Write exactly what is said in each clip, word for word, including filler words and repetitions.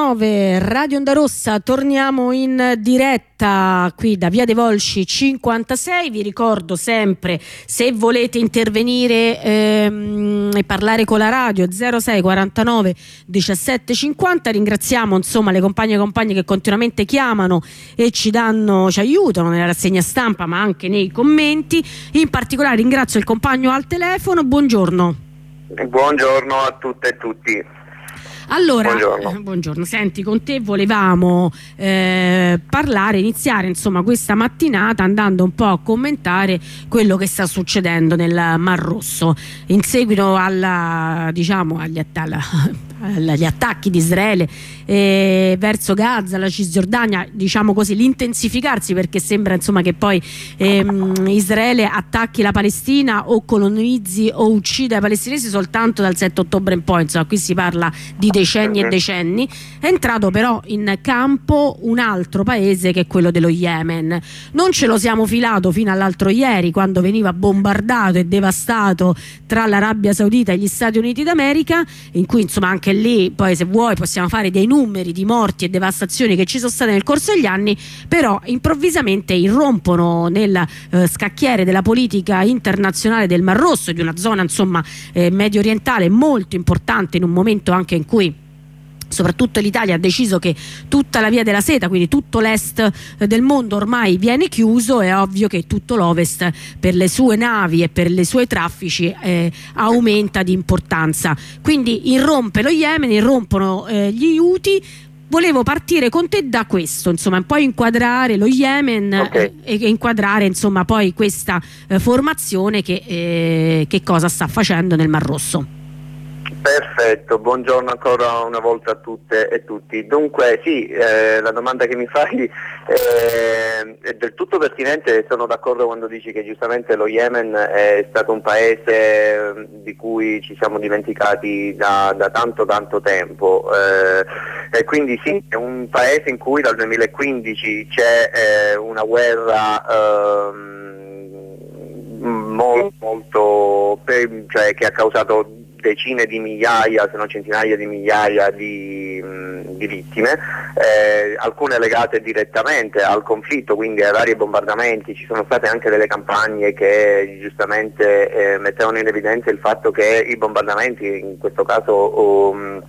quarantanove, Radio Onda Rossa, torniamo in diretta qui da Via dei Volsci cinquantasei. Vi ricordo sempre, se volete intervenire ehm, e parlare con la radio, zero sei quarantanove diciassette cinquanta. Ringraziamo insomma le compagne e compagni che continuamente chiamano e ci danno, ci aiutano nella rassegna stampa ma anche nei commenti. In particolare ringrazio il compagno al telefono. Buongiorno. Buongiorno a tutte e tutti. Allora, buongiorno. Eh, buongiorno, senti, con te volevamo eh, parlare, iniziare insomma questa mattinata andando un po' a commentare quello che sta succedendo nel Mar Rosso in seguito alla, diciamo, agli, alla, agli attacchi di Israele eh, verso Gaza, la Cisgiordania, diciamo così, l'intensificarsi, perché sembra insomma che poi ehm, Israele attacchi la Palestina o colonizzi o uccida i palestinesi soltanto dal sette ottobre in poi, insomma qui si parla di decenni e decenni. È entrato però in campo un altro paese che è quello dello Yemen. Non ce lo siamo filato fino all'altro ieri, quando veniva bombardato e devastato tra l'Arabia Saudita e gli Stati Uniti d'America, in cui insomma anche lì poi, se vuoi, possiamo fare dei numeri di morti e devastazioni che ci sono state nel corso degli anni, però improvvisamente irrompono nel eh, scacchiere della politica internazionale del Mar Rosso, di una zona insomma eh, medio orientale molto importante, in un momento anche in cui soprattutto l'Italia ha deciso che tutta la via della seta, quindi tutto l'est del mondo ormai viene chiuso. È ovvio che tutto l'ovest per le sue navi e per i suoi traffici eh, aumenta di importanza, quindi irrompe lo Yemen, irrompono eh, gli Houthi. Volevo partire con te da questo, insomma, un po' inquadrare lo Yemen, okay, e, e inquadrare insomma poi questa eh, formazione che, eh, che cosa sta facendo nel Mar Rosso. Perfetto, buongiorno ancora una volta a tutte e tutti. Dunque sì, eh, la domanda che mi fai eh, è del tutto pertinente. Sono d'accordo quando dici che giustamente lo Yemen è stato un paese di cui ci siamo dimenticati da, da tanto tanto tempo, eh, e quindi sì, è un paese in cui dal duemilaquindici c'è eh, una guerra eh, molto, molto cioè, che ha causato decine di migliaia, se non centinaia di migliaia di, mh, di vittime, eh, alcune legate direttamente al conflitto, quindi ai vari bombardamenti. Ci sono state anche delle campagne che giustamente eh, mettevano in evidenza il fatto che i bombardamenti, in questo caso um,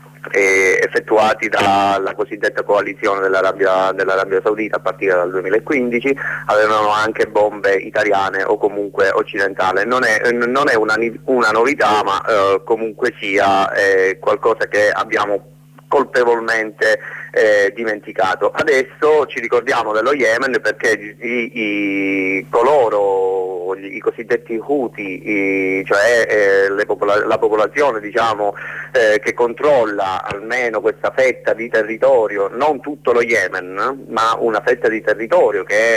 eh, effettuati dalla cosiddetta coalizione dell'Arabia, dell'Arabia Saudita a partire dal duemilaquindici, avevano anche bombe italiane o comunque occidentali. Non è, non è una, una novità, ma eh, comunque sia eh, qualcosa che abbiamo colpevolmente eh, dimenticato. Adesso ci ricordiamo dello Yemen perché i, i, coloro, i cosiddetti Houthi, i, cioè eh, le popola la popolazione diciamo eh, che controlla almeno questa fetta di territorio, non tutto lo Yemen, ma una fetta di territorio che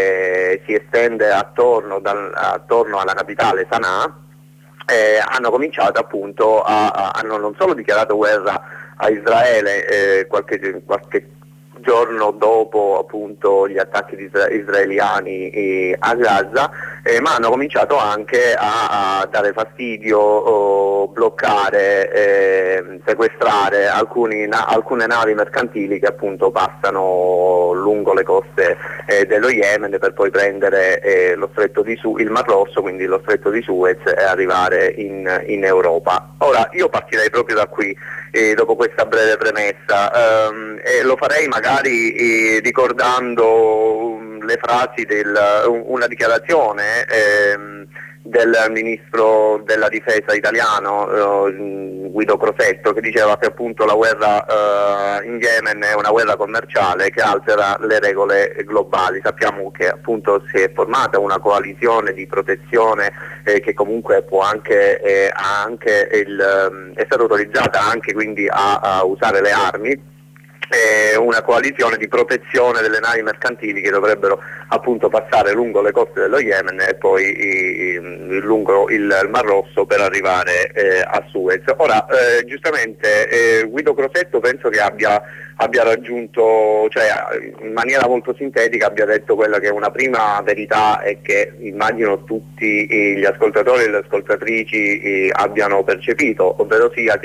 eh, si estende attorno, dal, attorno alla capitale Sana'a, eh, hanno cominciato appunto a, a hanno non solo dichiarato guerra a Israele eh, qualche, qualche giorno dopo appunto gli attacchi israeliani eh, a Gaza, eh, ma hanno cominciato anche a, a dare fastidio, o bloccare, eh, sequestrare alcuni, na alcune navi mercantili che appunto passano lungo le coste eh, dello Yemen per poi prendere eh, lo stretto di Su il Mar Rosso, quindi lo stretto di Suez, e arrivare in, in Europa. Ora io partirei proprio da qui, eh, dopo questa breve premessa, ehm, e lo farei magari eh, ricordando um, le frasi del, um, una dichiarazione ehm, del ministro della difesa italiano eh, Guido Crosetto, che diceva che appunto la guerra eh, in Yemen è una guerra commerciale che altera le regole globali. Sappiamo che appunto si è formata una coalizione di protezione eh, che comunque può anche, eh, ha anche il, è stata autorizzata anche quindi a, a usare le armi, una coalizione di protezione delle navi mercantili che dovrebbero appunto passare lungo le coste dello Yemen e poi i, i, lungo il, il Mar Rosso per arrivare eh, a Suez. Ora eh, giustamente eh, Guido Crosetto penso che abbia, abbia raggiunto, cioè in maniera molto sintetica abbia detto quella che è una prima verità e che immagino tutti gli ascoltatori e le ascoltatrici eh, abbiano percepito, ovvero sia che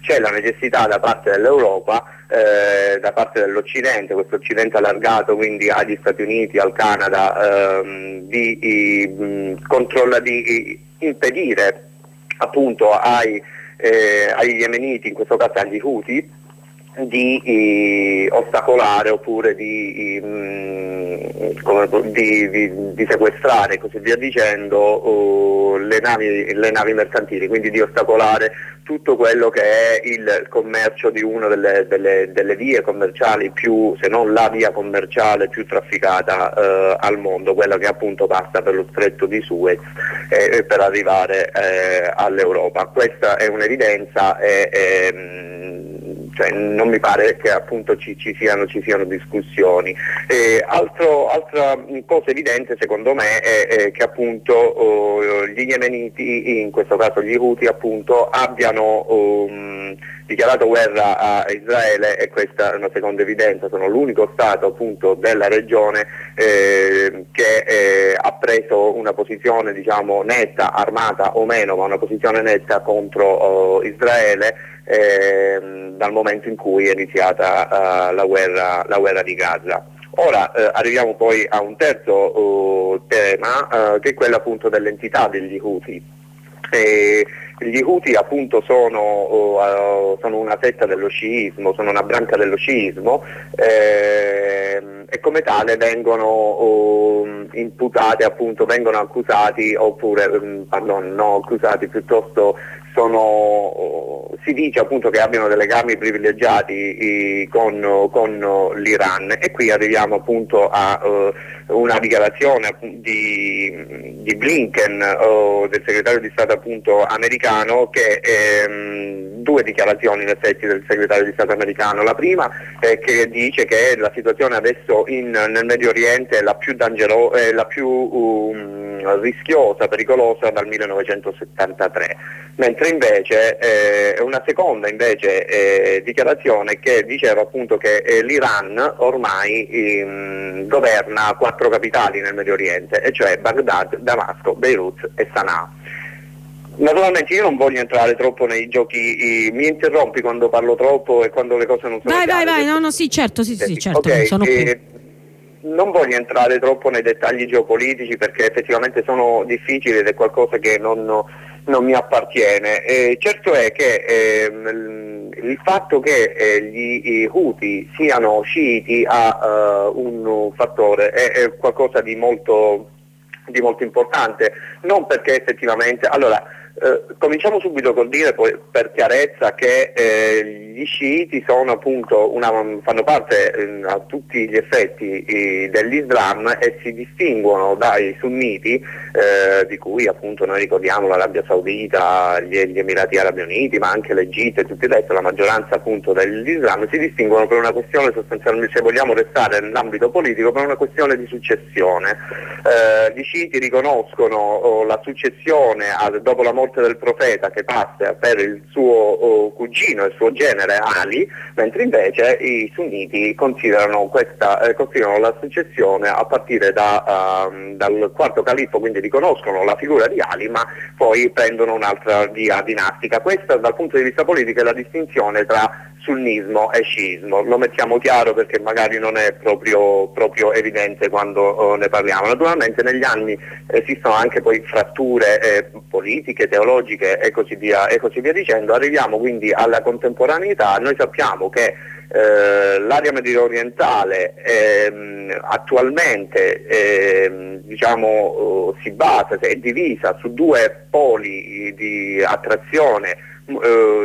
c'è la necessità da parte dell'Europa, eh, da parte dell'Occidente, questo Occidente allargato quindi agli Stati Uniti, al Canada, ehm, di, di, controlla, di impedire appunto ai, eh, agli yemeniti, in questo caso agli Houthi, di eh, ostacolare oppure di, eh, come, di, di, di sequestrare e così via dicendo oh, le, navi, le navi mercantili, quindi di ostacolare tutto quello che è il commercio di una delle, delle, delle vie commerciali più, se non la via commerciale più trafficata eh, al mondo, quella che appunto passa per lo stretto di Suez eh, per arrivare eh, all'Europa. Questa è un'evidenza e, e cioè, non mi pare che appunto ci, ci, siano, ci siano discussioni. Eh, altro, altra cosa evidente secondo me è, è che appunto oh, gli yemeniti, in questo caso gli Houthi appunto, abbiano um, dichiarato guerra a Israele, e questa è una seconda evidenza. Sono l'unico Stato appunto della regione eh, che eh, ha preso una posizione, diciamo, netta, armata o meno, ma una posizione netta contro oh, Israele eh, dal momento in cui è iniziata uh, la, guerra, la guerra di Gaza. Ora eh, arriviamo poi a un terzo uh, tema uh, che è quello appunto dell'entità degli Houthi. E gli Houthi appunto sono, uh, sono una setta dello sciismo, sono una branca dello sciismo eh, e come tale vengono uh, imputate, appunto, vengono accusati, oppure, um, pardon, no accusati, piuttosto sono, si dice appunto che abbiano dei legami privilegiati con, con l'Iran, e qui arriviamo appunto a uh, una dichiarazione di, di Blinken, uh, del segretario di Stato appunto americano, che ehm, due dichiarazioni in effetti del segretario di Stato americano. La prima è che dice che la situazione adesso in, nel Medio Oriente è la più dangerosa, è la più um, rischiosa, pericolosa dal millenovecentosettantatré, mentre invece eh, una seconda invece eh, dichiarazione che diceva appunto che eh, l'Iran ormai ehm, governa quattro capitali nel Medio Oriente, e cioè Baghdad, Damasco, Beirut e Sana'a. Naturalmente io non voglio entrare troppo nei giochi, i, mi interrompi quando parlo troppo e quando le cose non sono vai, chiare. Vai, vai, no, no, sì, certo, sì, sì, certo, okay, sono qui. Eh, non voglio entrare troppo nei dettagli geopolitici perché effettivamente sono difficili ed è qualcosa che non, non mi appartiene. Eh, certo è che ehm, il fatto che eh, gli Houthi siano sciiti ha uh, un fattore, è, è qualcosa di molto, di molto importante, non perché effettivamente... Allora, Eh, cominciamo subito col dire, poi, per chiarezza, che eh, gli sciiti sono appunto una, fanno parte eh, a tutti gli effetti eh, dell'Islam e si distinguono dai sunniti, eh, di cui appunto noi ricordiamo l'Arabia Saudita, gli, gli Emirati Arabi Uniti, ma anche l'Egitto e tutti il resto, la maggioranza appunto dell'Islam, si distinguono per una questione sostanzialmente, se vogliamo restare nell'ambito politico, per una questione di successione. Eh, gli sciiti riconoscono oh, la successione al, dopo la morte del profeta, che passa per il suo uh, cugino, il suo genere Ali, mentre invece i sunniti considerano, questa, eh, considerano la successione a partire da, uh, dal quarto califfo, quindi riconoscono la figura di Ali, ma poi prendono un'altra via dinastica. Questa dal punto di vista politico è la distinzione tra sunnismo e sciismo, lo mettiamo chiaro perché magari non è proprio, proprio evidente quando oh, ne parliamo. Naturalmente negli anni esistono anche poi fratture eh, politiche, teologiche e così via, e così via dicendo. Arriviamo quindi alla contemporaneità. Noi sappiamo che eh, l'area medio orientale ehm, attualmente ehm, diciamo oh, si basa, è divisa su due poli di attrazione eh,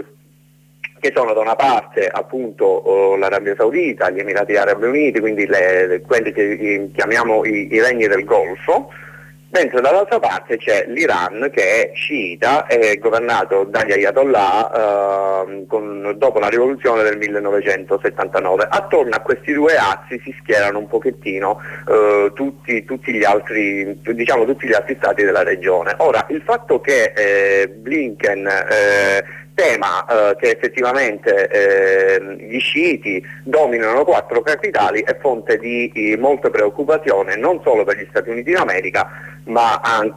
che sono da una parte appunto oh, l'Arabia Saudita, gli Emirati Arabi Uniti, quindi le, le, quelli che chiamiamo i, i regni del Golfo, mentre dall'altra parte c'è l'Iran, che è sciita, è governato dagli Ayatollah eh, con, dopo la rivoluzione del millenovecentosettantanove. Attorno a questi due assi si schierano un pochettino eh, tutti, tutti gli altri, diciamo tutti gli altri stati della regione. Ora, il fatto che eh, Blinken eh, tema eh, che effettivamente eh, gli sciiti dominano quattro capitali è fonte di, di molta preoccupazione, non solo per gli Stati Uniti d'America, ma anche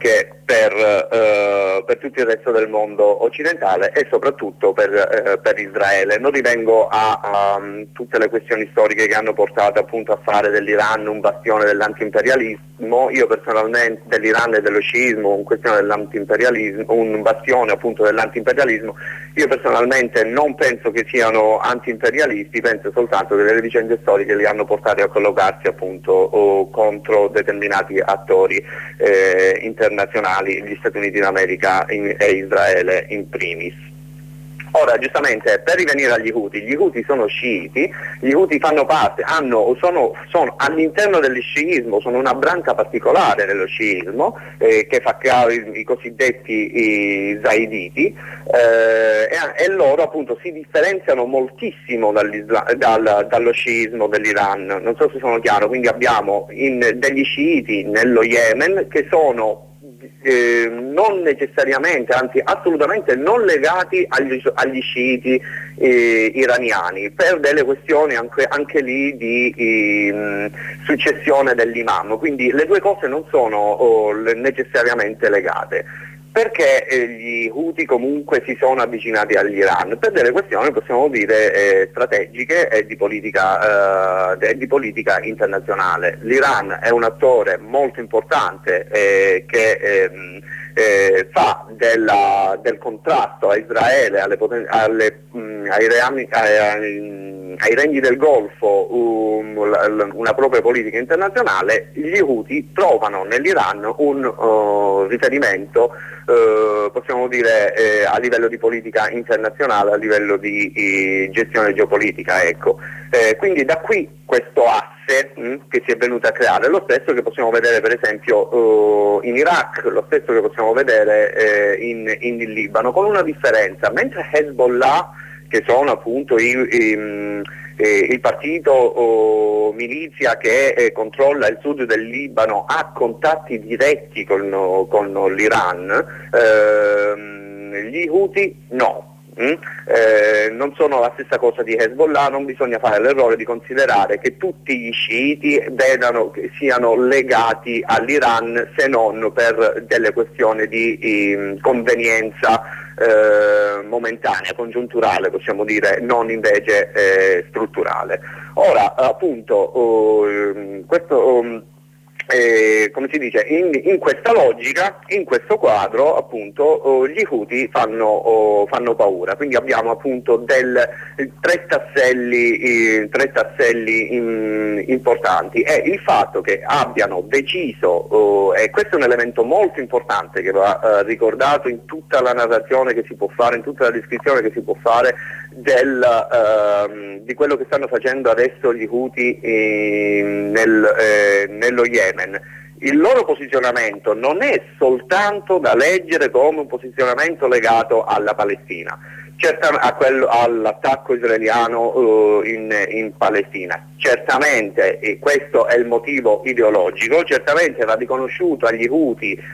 per, eh, per tutto il resto del mondo occidentale e soprattutto per, eh, per Israele. Non rivengo a, a um, tutte le questioni storiche che hanno portato appunto a fare dell'Iran un bastione dell'antiimperialismo. Io personalmente, dell'Iran e dello sciismo, un questione dell'antiimperialismo, un bastione appunto dell'antiimperialismo. Io personalmente non penso che siano antiimperialisti, penso soltanto che le vicende storiche li hanno portati a collocarsi appunto o contro determinati attori eh, internazionali, gli Stati Uniti d'America in, e Israele in primis. Ora, giustamente, per rivenire agli Houthi, gli Houthi sono sciiti, gli Houthi fanno parte, hanno, sono, sono all'interno dello sciismo, sono una branca particolare dello sciismo, eh, che fa capo i, i cosiddetti i zaiditi, eh, e, e loro appunto si differenziano moltissimo dal, dallo sciismo dell'Iran, non so se sono chiaro, quindi abbiamo in, degli sciiti nello Yemen che sono Eh, non necessariamente, anzi assolutamente non legati agli, agli sciiti eh, iraniani, per delle questioni anche, anche lì di eh, successione dell'imam, quindi le due cose non sono oh, necessariamente legate. Perché eh, gli Houthi comunque si sono avvicinati all'Iran? Per delle questioni, possiamo dire, eh, strategiche e di politica, eh, di politica internazionale. L'Iran è un attore molto importante eh, che ehm, eh, fa della, del contrasto a Israele, alle poten- alle, mh, ai, reami, ai, ai regni del Golfo um, una propria politica internazionale. Gli Houthi trovano nell'Iran un uh, riferimento Uh, possiamo dire eh, a livello di politica internazionale, a livello di, di gestione geopolitica, ecco. Eh, quindi da qui questo asse mh, che si è venuto a creare, lo stesso che possiamo vedere per esempio uh, in Iraq, lo stesso che possiamo vedere eh, in, in Libano, con una differenza: mentre Hezbollah, che sono appunto i, i, eh, il partito o milizia che eh, controlla il sud del Libano, ha contatti diretti con, con l'Iran, ehm, gli Houthi no. Mm? Eh, non sono la stessa cosa di Hezbollah. Non bisogna fare l'errore di considerare che tutti gli sciiti vedano, che siano legati all'Iran, se non per delle questioni di, di convenienza eh, momentanea, congiunturale, possiamo dire, non invece eh, strutturale. Ora appunto uh, questo um, Eh, come si dice, in, in questa logica, in questo quadro appunto oh, gli Houthi fanno, oh, fanno paura, quindi abbiamo appunto del, tre tasselli, eh, tre tasselli in, importanti, e il fatto che abbiano deciso, oh, e questo è un elemento molto importante che va eh, ricordato in tutta la narrazione che si può fare, in tutta la descrizione che si può fare del, eh, di quello che stanno facendo adesso gli Houthi eh, nel, eh, nello Yemen. Il loro posizionamento non è soltanto da leggere come un posizionamento legato alla Palestina, certamente a quello, all'attacco israeliano uh, in, in Palestina. Certamente, e questo è il motivo ideologico, certamente va riconosciuto agli Houthi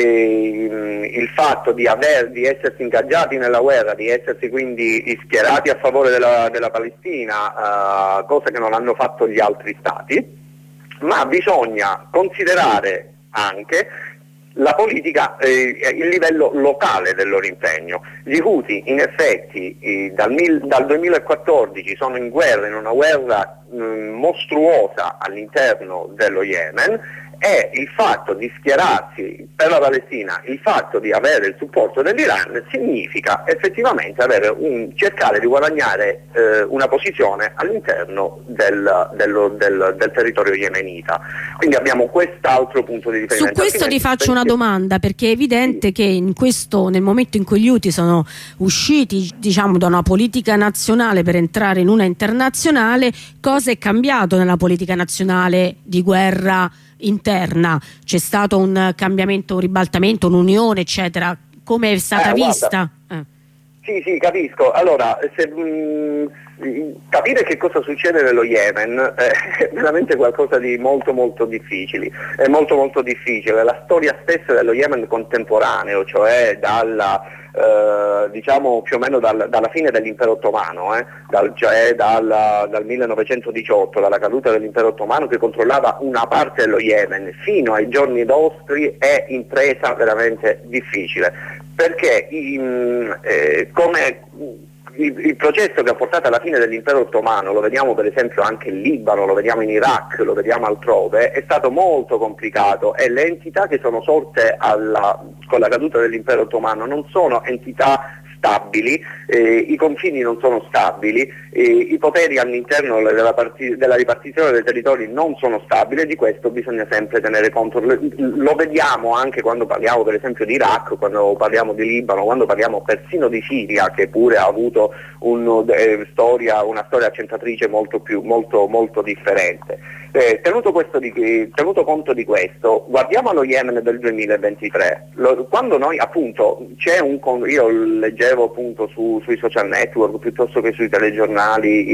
eh, il fatto di, aver, di essersi ingaggiati nella guerra, di essersi quindi schierati a favore della, della Palestina, uh, cosa che non hanno fatto gli altri stati. Ma bisogna considerare anche la politica, eh, il livello locale del loro impegno. Gli Houthi in effetti eh, dal, mil, dal duemilaquattordici sono in guerra, in una guerra mh, mostruosa all'interno dello Yemen, e il fatto di schierarsi per la Palestina, il fatto di avere il supporto dell'Iran, significa effettivamente avere un, cercare di guadagnare eh, una posizione all'interno del, dello, del, del territorio yemenita. Quindi abbiamo quest'altro punto di riferimento. Su questo ti faccio una domanda, perché è evidente sì. che in questo, nel momento in cui gli Houthi sono usciti, diciamo, da una politica nazionale per entrare in una internazionale, cosa è cambiato nella politica nazionale di guerra interna? C'è stato un cambiamento, un ribaltamento, un'unione, eccetera? Come è stata eh, vista? Eh. Sì, sì, capisco. Allora, se, mh, capire che cosa succede nello Yemen è veramente qualcosa di molto molto difficile. È molto molto difficile. La storia stessa dello Yemen contemporaneo, cioè dalla eh, diciamo più o meno dal, dalla fine dell'impero ottomano, eh, dal, cioè dal, dal millenovecentodiciotto, dalla caduta dell'impero ottomano che controllava una parte dello Yemen, fino ai giorni nostri è impresa veramente difficile. Perché in, eh, come il, il processo che ha portato alla fine dell'impero ottomano, lo vediamo per esempio anche in Libano, lo vediamo in Iraq, lo vediamo altrove, è stato molto complicato e le entità che sono sorte alla, con la caduta dell'impero ottomano non sono entità stabili, eh, i confini non sono stabili, eh, i poteri all'interno della, parti- della ripartizione dei territori non sono stabili e di questo bisogna sempre tenere conto. Lo vediamo anche quando parliamo per esempio di Iraq, quando parliamo di Libano, quando parliamo persino di Siria, che pure ha avuto un, eh, storia, una storia accentratrice molto, più, molto, molto differente. Eh, tenuto, questo di, tenuto conto di questo, guardiamo lo Yemen del duemilaventitré. Lo, quando noi appunto c'è un io leggevo appunto su, sui social network piuttosto che sui telegiornali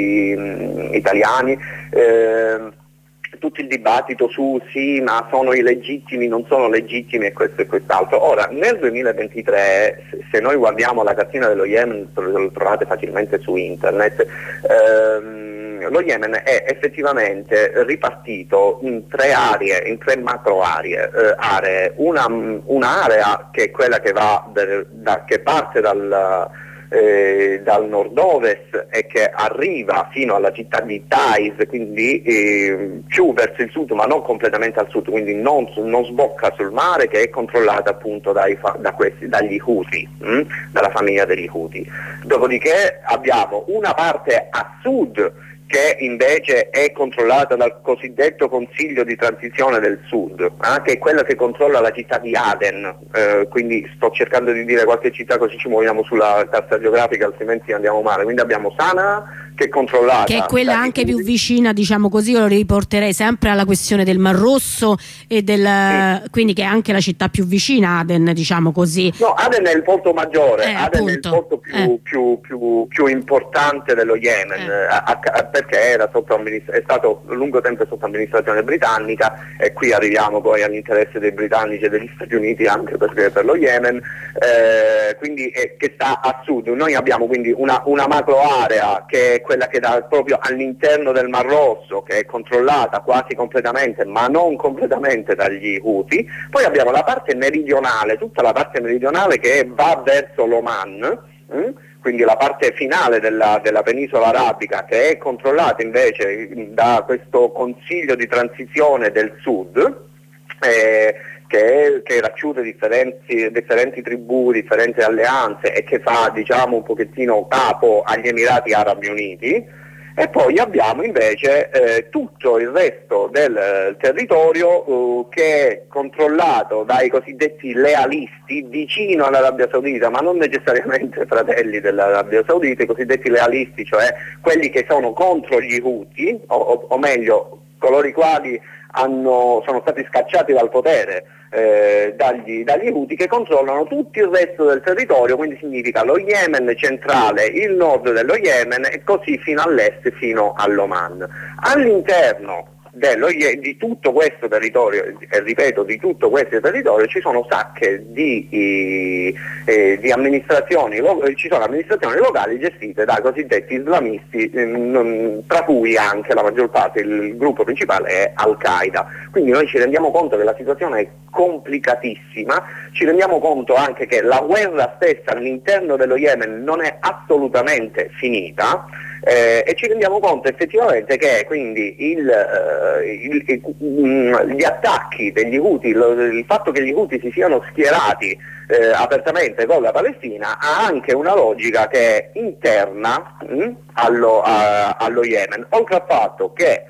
i, italiani eh, tutto il dibattito su sì, ma sono illegittimi, non sono legittimi e questo e quest'altro. Ora, nel duemilaventitré, se noi guardiamo la cartina dello Yemen, lo trovate facilmente su internet, ehm, lo Yemen è effettivamente ripartito in tre aree, in tre macro aree, eh, aree. Una, un'area che è quella che, va del, da, che parte dal, eh, dal nord-ovest e che arriva fino alla città di Taiz, quindi eh, più verso il sud ma non completamente al sud, quindi non, non sbocca sul mare, che è controllata appunto dai, da questi, dagli Houthi, hm? dalla famiglia degli Houthi. Dopodiché abbiamo una parte a sud che invece è controllata dal cosiddetto Consiglio di Transizione del Sud, eh, che è quella che controlla la città di Aden, eh, quindi sto cercando di dire qualche città così ci muoviamo sulla carta geografica, altrimenti andiamo male. Quindi abbiamo Sanaa, che è controllata, che è quella anche più vicina, diciamo così, io lo riporterei sempre alla questione del Mar Rosso e del sì. Quindi che è anche la città più vicina, Aden, diciamo così. No, Aden è il porto maggiore, eh, Aden appunto. è il porto più, eh. più, più, più importante dello Yemen, eh. a, a, perché era sotto è stato lungo tempo sotto amministrazione britannica, e qui arriviamo poi all'interesse dei britannici e degli Stati Uniti anche per, per lo Yemen, eh, quindi è, che sta a sud. Noi abbiamo quindi una, una macro area che è quella che dà proprio all'interno del Mar Rosso, che è controllata quasi completamente ma non completamente dagli Houthi. Poi abbiamo la parte meridionale, tutta la parte meridionale che va verso l'Oman, hm? quindi la parte finale della, della penisola arabica, che è controllata invece da questo Consiglio di Transizione del Sud, eh, che, che racchiude differenti, differenti tribù, differenti alleanze e che fa diciamo un pochettino capo agli Emirati Arabi Uniti. E poi abbiamo invece eh, tutto il resto del eh, territorio eh, che è controllato dai cosiddetti lealisti vicino all'Arabia Saudita, ma non necessariamente fratelli dell'Arabia Saudita, i cosiddetti lealisti, cioè quelli che sono contro gli Houthi, o, o, o meglio coloro i quali hanno, sono stati scacciati dal potere eh, dagli, dagli Houthi, che controllano tutto il resto del territorio, quindi significa lo Yemen centrale, il nord dello Yemen e così fino all'est, fino all'Oman. All'interno dello, di tutto questo territorio, e ripeto di tutto questo territorio, ci sono sacche di, eh, di amministrazioni, lo, ci sono amministrazioni locali gestite da cosiddetti islamisti, eh, tra cui anche la maggior parte, il gruppo principale è Al-Qaeda. Quindi noi ci rendiamo conto che la situazione è complicatissima, ci rendiamo conto anche che la guerra stessa all'interno dello Yemen non è assolutamente finita. Eh, e ci rendiamo conto effettivamente che quindi il, eh, il, il, gli attacchi degli Houthi, lo, il fatto che gli Houthi si siano schierati eh, apertamente con la Palestina ha anche una logica che è interna mh, allo, a, allo Yemen, oltre al fatto che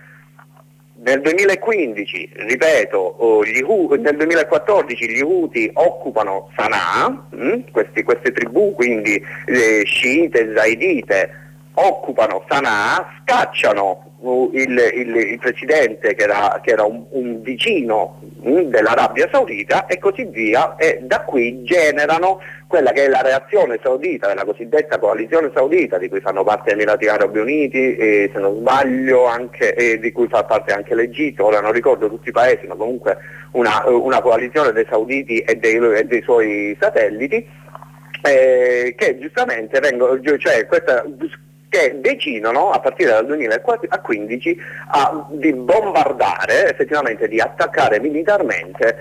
nel duemilaquindici, ripeto, gli Houthi, nel duemilaquattordici gli Houthi occupano Sanaa, mh, questi, queste tribù, quindi eh, sciite, zaidite, occupano Sana'a, scacciano il, il, il presidente che era, che era un, un vicino mh, dell'Arabia Saudita e così via, e da qui generano quella che è la reazione saudita, della cosiddetta coalizione saudita, di cui fanno parte Emirati Arabi Uniti e, se non sbaglio, anche, e di cui fa parte anche l'Egitto. Ora non ricordo tutti i paesi, ma comunque una, una coalizione dei sauditi e dei, e dei suoi satelliti, eh, che giustamente vengono, cioè questa, che decidono a partire dal duemilaquindici a, di bombardare, effettivamente di attaccare militarmente,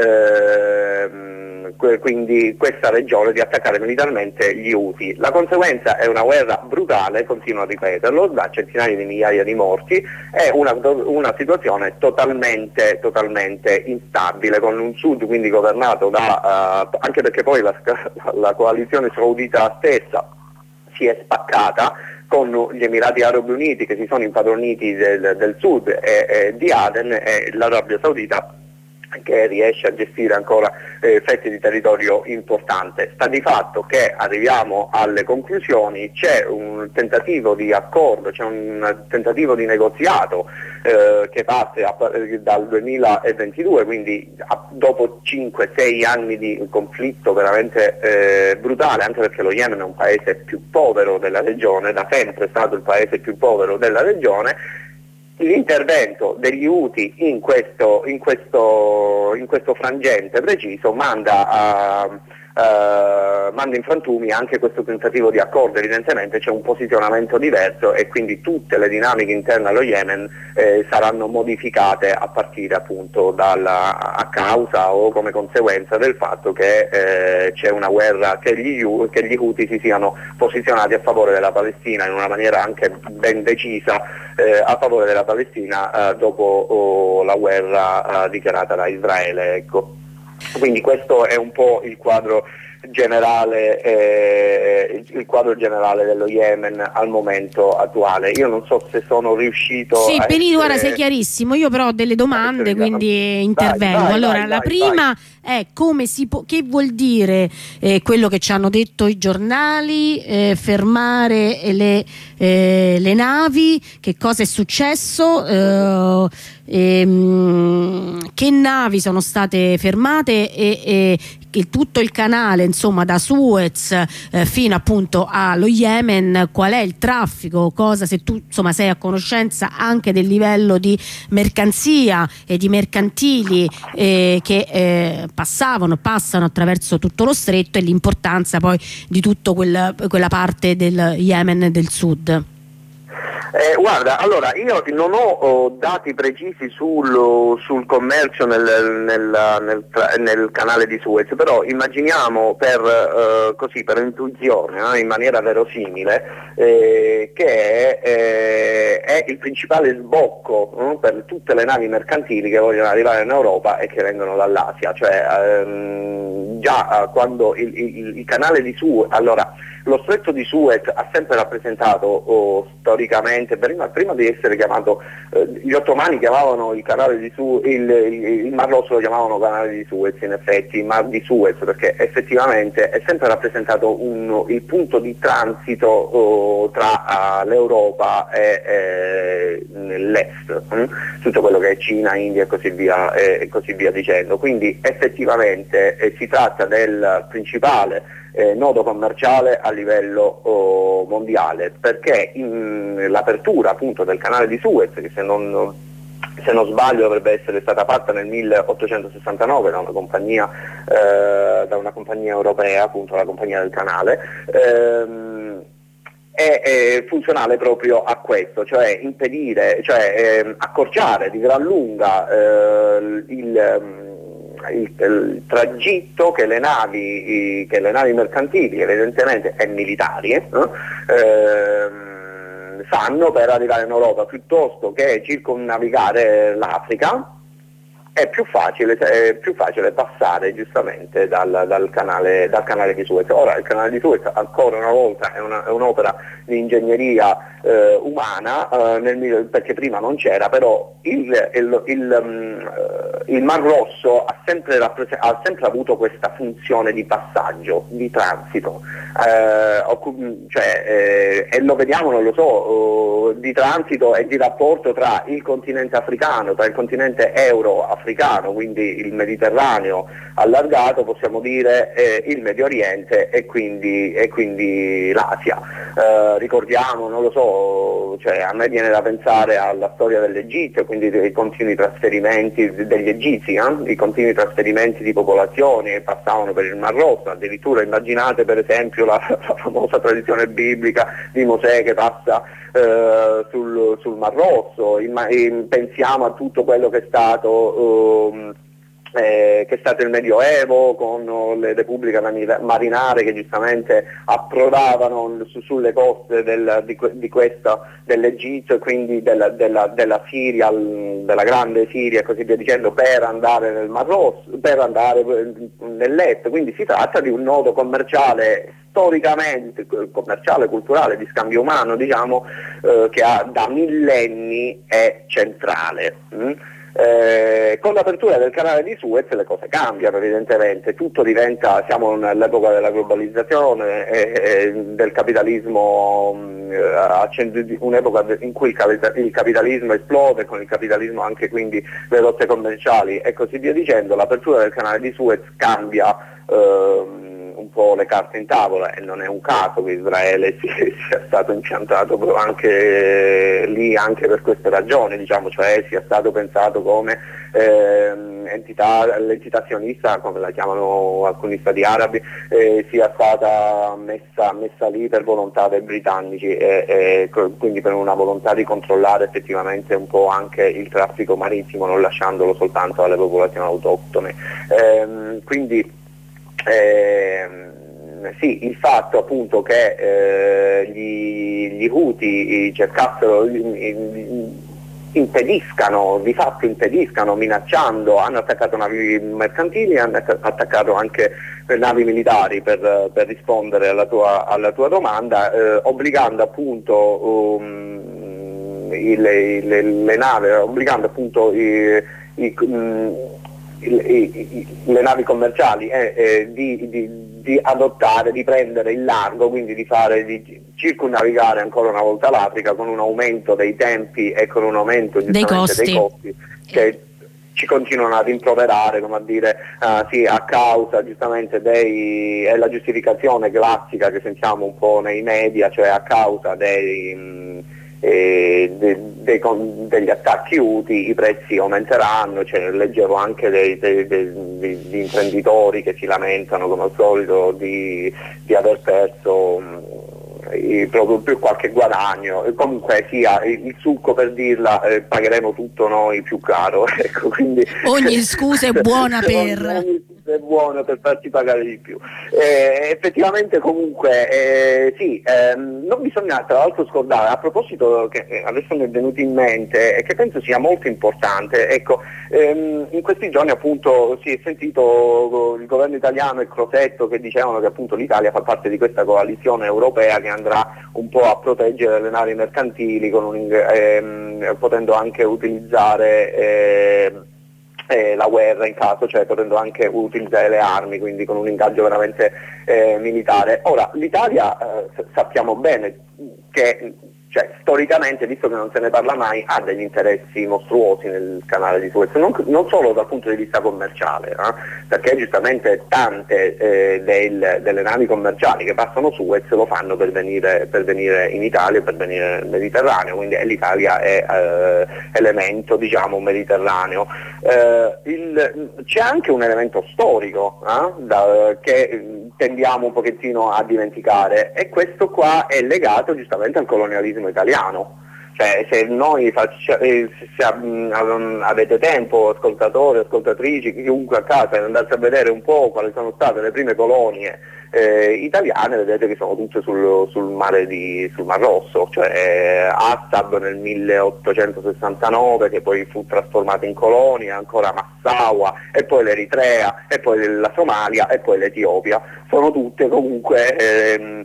ehm, quindi questa regione, di attaccare militarmente gli Houthi. La conseguenza è una guerra brutale, continuo a ripeterlo, da centinaia di migliaia di morti, è una, una situazione totalmente, totalmente instabile, con un sud quindi governato da, uh, anche perché poi la, la coalizione saudita stessa si è spaccata, con gli Emirati Arabi Uniti che si sono impadroniti del, del sud e, e di Aden, e l'Arabia Saudita che riesce a gestire ancora eh, fette di territorio importante. Sta di fatto che arriviamo alle conclusioni, c'è un tentativo di accordo, c'è un tentativo di negoziato eh, che parte a, dal duemilaventidue, quindi a, dopo cinque sei anni di conflitto veramente eh, brutale, anche perché lo Yemen è un paese più povero della regione, da sempre è stato il paese più povero della regione. L'intervento degli Houthi in questo, in questo, in questo frangente preciso manda, a, a, manda in frantumi anche questo tentativo di accordo. Evidentemente c'è un posizionamento diverso e quindi tutte le dinamiche interne allo Yemen eh, saranno modificate a partire appunto dalla, a causa o come conseguenza del fatto che eh, c'è una guerra, che gli, che gli Houthi si siano posizionati a favore della Palestina in una maniera anche ben decisa, Eh, a favore della Palestina eh, dopo oh, la guerra eh, dichiarata da Israele, ecco. Quindi questo è un po' il quadro generale, eh, il quadro generale dello Yemen al momento attuale. Io non so se sono riuscito sì, a Benito, essere... guarda, sei chiarissimo. Io però ho delle domande, quindi intervengo. Vai, vai, allora, vai, la vai, prima vai. È come si può, che vuol dire eh, quello che ci hanno detto i giornali, eh, fermare le, eh, le navi, che cosa è successo, eh, ehm, che navi sono state fermate e, e che tutto il canale, insomma, da Suez eh, fino appunto allo Yemen, qual è il traffico, cosa, se tu insomma sei a conoscenza anche del livello di mercanzia e di mercantili eh, che eh, passavano, passano attraverso tutto lo stretto, e l'importanza poi di tutto quel, quella parte del Yemen del sud. Eh, guarda, allora io non ho oh, dati precisi sul, sul commercio nel, nel, nel, nel canale di Suez, però immaginiamo per, eh, così, per intuizione, no? In maniera verosimile, eh, che eh, è il principale sbocco no? per tutte le navi mercantili che vogliono arrivare in Europa e che vengono dall'Asia, cioè ehm, già eh, quando il, il, il canale di Suez, allora lo stretto di Suez ha sempre rappresentato oh, storicamente, prima, prima di essere chiamato, eh, gli ottomani chiamavano il canale di Suez, il, il, il Mar Rosso lo chiamavano canale di Suez, in effetti, il Mar di Suez, perché effettivamente è sempre rappresentato un, il punto di transito oh, tra uh, l'Europa e eh, l'Est, hm? tutto quello che è Cina, India e così via, e, e così via dicendo. Quindi effettivamente eh, si tratta del principale Eh, nodo commerciale a livello oh, mondiale, perché in, l'apertura appunto del canale di Suez, che se non, se non sbaglio dovrebbe essere stata fatta nel milleottocentosessantanove da una compagnia, eh, da una compagnia europea, appunto la compagnia del canale, ehm, è, è funzionale proprio a questo, cioè impedire, cioè eh, accorciare di gran lunga eh, il Il, il tragitto che le navi, che le navi mercantili, evidentemente e militari, eh, ehm, fanno per arrivare in Europa, piuttosto che circumnavigare l'Africa. È più facile, è più facile passare giustamente dal, dal, canale, dal canale di Suez. Ora il canale di Suez ancora una volta è, una, è un'opera di ingegneria eh, umana, eh, nel, perché prima non c'era, però il, il, il, il Mar Rosso ha sempre, rappres- ha sempre avuto questa funzione di passaggio, di transito, eh, occu- cioè, eh, e lo vediamo, non lo so, uh, di transito e di rapporto tra il continente africano, tra il continente euro-africano, quindi il Mediterraneo allargato, possiamo dire, eh, il Medio Oriente e quindi, e quindi l'Asia. Eh, ricordiamo, non lo so, cioè, a me viene da pensare alla storia dell'Egitto, quindi dei continui trasferimenti degli egizi, eh? I continui trasferimenti di popolazioni che passavano per il Mar Rosso, addirittura immaginate per esempio la, la famosa tradizione biblica di Mosè che passa eh, sul, sul Mar Rosso, Imma- pensiamo a tutto quello che è stato um, Eh, che è stato il Medioevo con le repubbliche marinare che giustamente approdavano su, sulle coste del, di, di questa, dell'Egitto e quindi della, della, della Siria, della grande Siria e così via dicendo, per andare nel Mar Rosso, per andare nell'est. Quindi si tratta di un nodo commerciale storicamente commerciale, culturale, di scambio umano, diciamo, eh, che ha, da millenni è centrale. Mm? Eh, con l'apertura del canale di Suez le cose cambiano evidentemente, tutto diventa, siamo nell'epoca della globalizzazione e, e del capitalismo, eh, un'epoca in cui il capitalismo esplode, con il capitalismo anche quindi le rotte commerciali e così via dicendo. L'apertura del canale di Suez cambia eh, un po' le carte in tavola e non è un caso che Israele sia, sia stato impiantato anche lì anche per queste ragioni, diciamo, cioè sia stato pensato come eh, entità, l'entità sionista, come la chiamano alcuni stati arabi, eh, sia stata messa, messa lì per volontà dei britannici e, e quindi per una volontà di controllare effettivamente un po' anche il traffico marittimo, non lasciandolo soltanto alle popolazioni autoctone. Eh, quindi Eh, sì, il fatto appunto che eh, gli, gli Houthi cercassero, impediscano, di fatto impediscano, minacciando, hanno attaccato navi mercantili, hanno attaccato anche per navi militari per, per rispondere alla tua, alla tua domanda, eh, obbligando appunto um, il, le, le navi, obbligando appunto i, i, um, le navi commerciali eh, eh, di, di, di adottare, di prendere il largo, quindi di fare di circumnavigare ancora una volta l'Africa con un aumento dei tempi e con un aumento dei costi, dei costi che ci continuano a rimproverare, come a dire uh, sì, a causa giustamente dei, è la giustificazione classica che sentiamo un po' nei media, cioè a causa dei mh, E de, de, de, degli attacchi Houthi i prezzi aumenteranno, cioè, leggevo anche dei, dei, dei, dei, di imprenditori che si lamentano come al solito di, di aver perso mh, i, proprio più qualche guadagno, e comunque sia il, il succo per dirla, eh, pagheremo tutto noi più caro, ecco, quindi ogni scusa è buona per ogni è buono per farci pagare di più. Eh, effettivamente comunque eh, sì, ehm, non bisogna tra l'altro scordare, a proposito che eh, adesso mi è venuto in mente e che penso sia molto importante, ecco, ehm, in questi giorni appunto si è sentito il governo italiano e Crosetto che dicevano che appunto l'Italia fa parte di questa coalizione europea che andrà un po' a proteggere le navi mercantili con un, ehm, potendo anche utilizzare eh, Eh, la guerra in caso, cioè potendo anche utilizzare le armi, quindi con un ingaggio veramente eh, militare. Ora, l'Italia eh, sappiamo bene che, cioè, storicamente, visto che non se ne parla mai, ha degli interessi mostruosi nel canale di Suez, non, non solo dal punto di vista commerciale, eh, perché giustamente tante eh, del, delle navi commerciali che passano Suez lo fanno per venire, per venire in Italia, per venire nel Mediterraneo, quindi l'Italia è eh, elemento, diciamo, mediterraneo. Eh, il, c'è anche un elemento storico eh, da, che tendiamo un pochettino a dimenticare, e questo qua è legato giustamente al colonialismo italiano. Cioè, se noi faccia, eh, se avete tempo, ascoltatori, ascoltatrici, chiunque a casa, di andarsi a vedere un po' quali sono state le prime colonie eh, italiane, vedete che sono tutte sul, sul mare di, sul Mar Rosso, cioè eh, Assab nel milleottocentosessantanove che poi fu trasformata in colonia, ancora Massaua e poi l'Eritrea e poi la Somalia e poi l'Etiopia, sono tutte comunque ehm,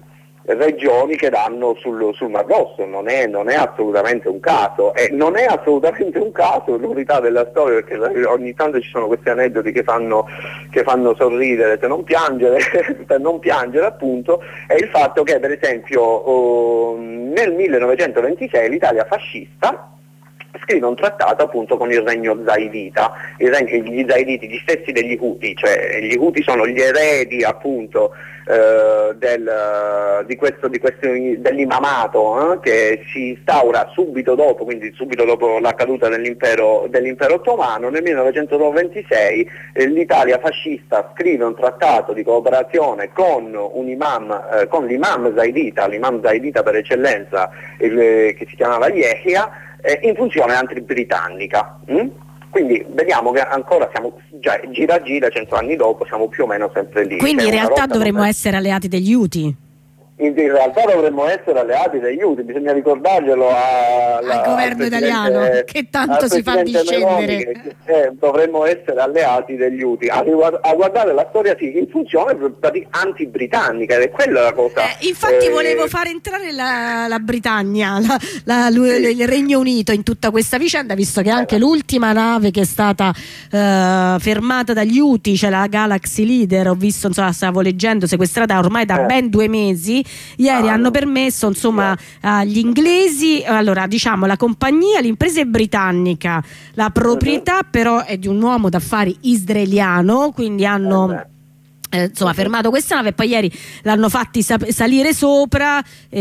regioni che danno sul, sul Mar Rosso, non è, non è assolutamente un caso, e non è assolutamente un caso, l'unità della storia, perché ogni tanto ci sono questi aneddoti che fanno, che fanno sorridere se non piangere, per non piangere appunto, è il fatto che per esempio oh, nel millenovecentoventisei l'Italia fascista scrive un trattato appunto con il regno zaidita, il regno, gli zaiditi, gli stessi degli Huti, cioè gli Huti sono gli eredi appunto eh, del, di questo, di questo, dell'imamato eh, che si instaura subito dopo, quindi subito dopo la caduta dell'impero, dell'impero ottomano. Nel millenovecentoventisei eh, l'Italia fascista scrive un trattato di cooperazione con un imam, eh, con l'imam zaidita, l'imam zaidita per eccellenza, il, che si chiamava Yehia, in funzione anti-britannica. Mm? Quindi vediamo che ancora siamo già gira gira cento anni dopo, siamo più o meno sempre lì. Quindi in realtà dovremmo è... essere alleati degli Houthi. In, in realtà dovremmo essere alleati degli Houthi, bisogna ricordarglielo a, al governo al italiano che tanto si fa discendere. Che, eh, dovremmo essere alleati degli Houthi, a, a guardare la storia sì, in funzione anti-britannica, ed è quella la cosa. Eh, infatti eh, volevo fare entrare la, la Britannia, la, la, sì. il Regno Unito in tutta questa vicenda, visto che anche eh, l'ultima nave che è stata eh, fermata dagli Houthi, cioè la Galaxy Leader, ho visto, insomma, stavo leggendo, sequestrata ormai da eh. ben due mesi. Ieri ah, hanno permesso insomma agli inglesi, allora diciamo la compagnia, l'impresa è britannica, la proprietà però è di un uomo d'affari israeliano, quindi hanno eh, insomma fermato questa nave e poi ieri l'hanno fatti salire sopra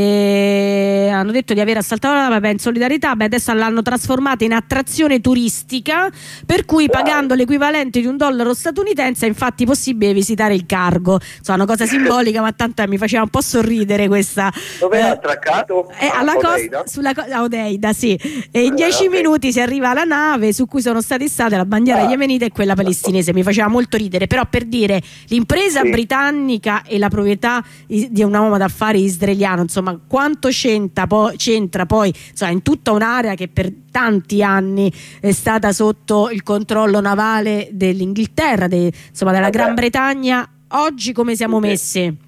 e hanno detto di aver assaltato la nave in solidarietà. Beh, adesso l'hanno trasformata in attrazione turistica, per cui pagando l'equivalente di un dollaro statunitense è infatti possibile visitare il cargo. Insomma, una cosa simbolica, ma tanto eh, mi faceva un po' sorridere questa. Dove è eh, attraccato? Eh, alla costa, sulla a Odeida, sì. E in dieci eh, okay. minuti si arriva alla nave su cui sono state state la bandiera ah. yemenita e quella palestinese. Mi faceva molto ridere, però per dire l'impresa L'impresa sì. britannica e la proprietà di un uomo d'affari israeliano, insomma, quanto c'entra poi, c'entra poi insomma, in tutta un'area che per tanti anni è stata sotto il controllo navale dell'Inghilterra, de, insomma, della Gran Bretagna. Oggi come siamo messi?